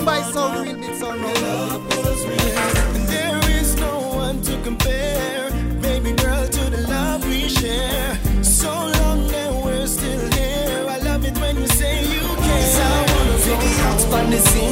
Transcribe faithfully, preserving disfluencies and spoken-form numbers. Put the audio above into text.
by sound, real big sound. Love was real. And there is no one to compare, baby girl, to the love we share. So long and we're still here. I love it when you say you care. 'Cause I wanna go out on the scene.